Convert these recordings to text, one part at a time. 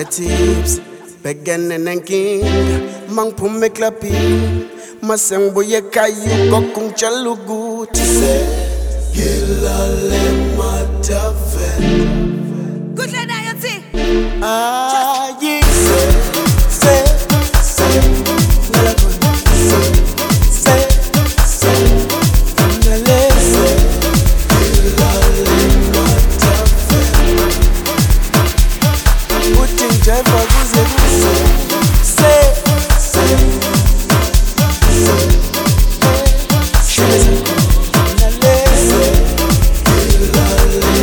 tips, begenen en king, mang pume klapi, masembo ye kayu kokung chalugu tise, gilale mataven. Good lad, I see. Ah, yeah, say, nalagon, say, nalese, gilale mataven. Putin jaiva guze guze, say, shemeza, nalese, gilale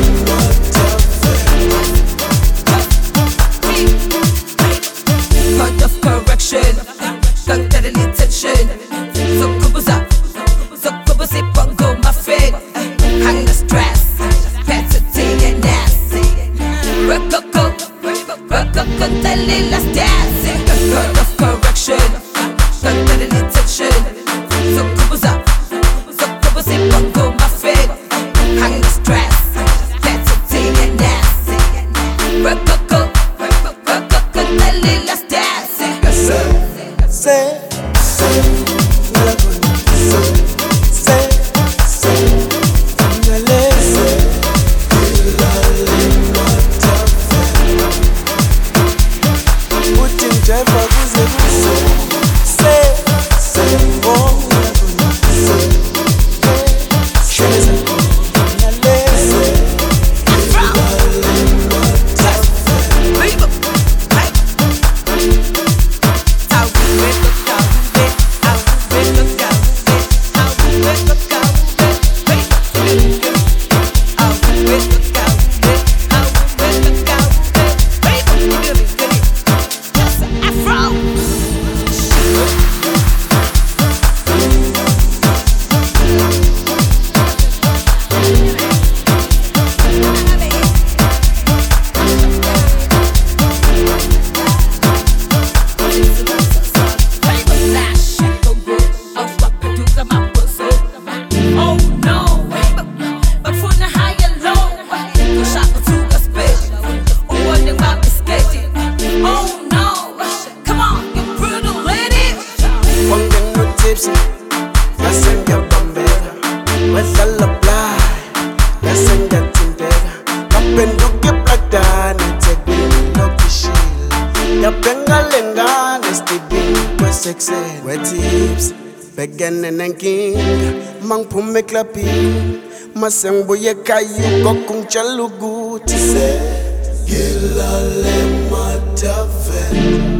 Point of correction, got that attention. So kubuza, so kubuzi bongo my friend. Hang the stress, capacity and nasty. Rococo, that little dance. Point of correction, got that attention. So kubuza, so kubuzi bongo my friend. Hang the stress, capacity and nasty. Rococo, that little dance. say, nalagon, say, nalese, gilale mataven. Putin jaiva guze guze, say, oh nalagon, shemeza, nalese, gilale mataven. Tipsy, nasenga bambera, wethala blind, nasenga tindera, kapenduke plakdani, tegwini lokishila, yapenga lengane, stibini kwe sexen. Tips, begenen en king, mang pume klapi, masembo ye kayu kokung chalugu tise, gilale mataven.